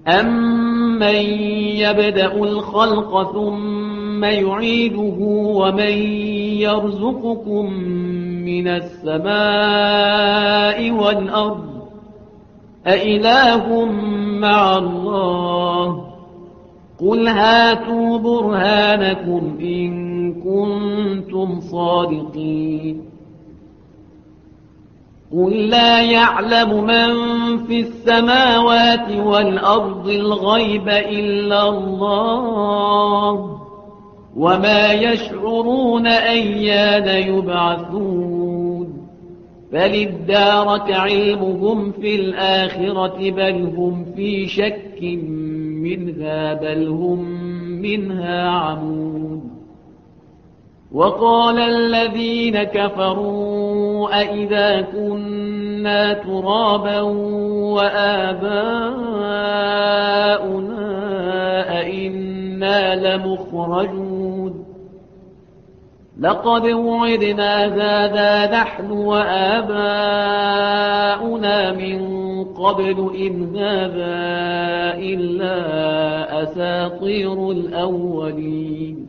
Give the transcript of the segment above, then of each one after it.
أَمَّن يَبْدَأُ الْخَلْقَ ثُمَّ يُعِيدُهُ وَمَن يَرْزُقُكُم مِّنَ السَّمَاءِ وَالْأَرْضِ أَإِلَٰهٌ مَّعَ اللَّهِ قُلْ هَاتُوا بُرْهَانَكُمْ إِن كُنتُمْ صَادِقِينَ قُل لَّا يَعْلَمُ مَن فِي السَّمَاوَاتِ وَالْأَرْضِ الْغَيْبَ إِلَّا اللَّهُ وَمَا يَشْعُرُونَ أَيَّانَ يُبْعَثُونَ بَلِ ادَّارَكَ عِلْمُهُمْ فِي الْآخِرَةِ بَلْ هُمْ فِي شَكٍّ مِّنْهَا بَلْ هُمْ مِنْهَا عَمُونَ وَقَالَ الَّذِينَ كَفَرُوا أَإِذَا كُنَّا تُرَابًا وَآبَاؤُنَا أَإِنَّا لَمُخْرَجُونَ لَقَدْ وُعِدْنَا هَٰذَا نَحْنُ وَآبَاؤُنَا مِن قَبْلُ إِنْ هَٰذَا إِلَّا أَسَاطِيرُ الْأَوَّلِينَ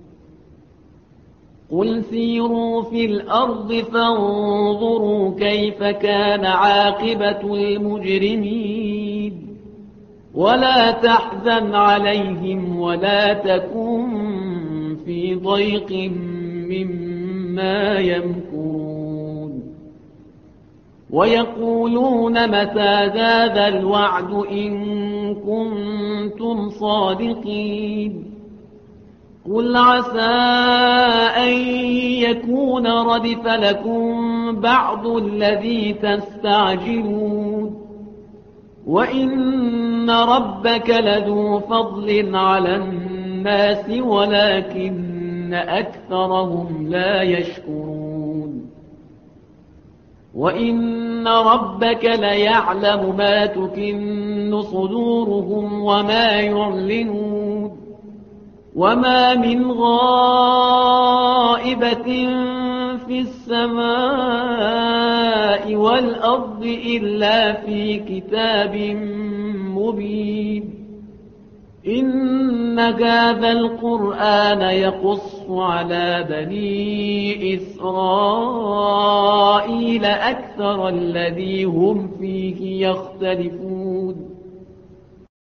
قُلْ سِيرُوا فِي الْأَرْضِ فَانظُرُوا كَيْفَ كَانَ عَاقِبَةُ الْمُجْرِمِينَ وَلَا تَحْزَنْ عَلَيْهِمْ وَلَا تَكُن فِي ضَيْقٍ مِّمَّا يَمْكُرُونَ وَيَقُولُونَ مَتَىٰ هَٰذَا الْوَعْدُ إِن كُنتُمْ صَادِقِينَ قُلْ عَسَىٰ أَن يَكُونَ رَدِفَ لَكُم بَعْضُ الَّذِي تَسْتَعْجِلُونَ وَإِنَّ رَبَّكَ لَذُو فَضْلٍ عَلَى النَّاسِ وَلَٰكِنَّ أَكْثَرَهُمْ لَا يَشْكُرُونَ وَإِنَّ رَبَّكَ لَيَعْلَمُ مَا تُكِنُّ صُدُورُهُمْ وَمَا يُعْلِنُونَ وَمَا مِنْ غَائِبَةٍ فِي السَّمَاءِ وَالْأَرْضِ إِلَّا فِي كِتَابٍ مُّبِينٍ إِنَّ هَٰذَا الْقُرْآنَ يَقُصُّ عَلَىٰ بَنِي إِسْرَائِيلَ أَكْثَرَ الَّذِي هُمْ فِيهِ يَخْتَلِفُونَ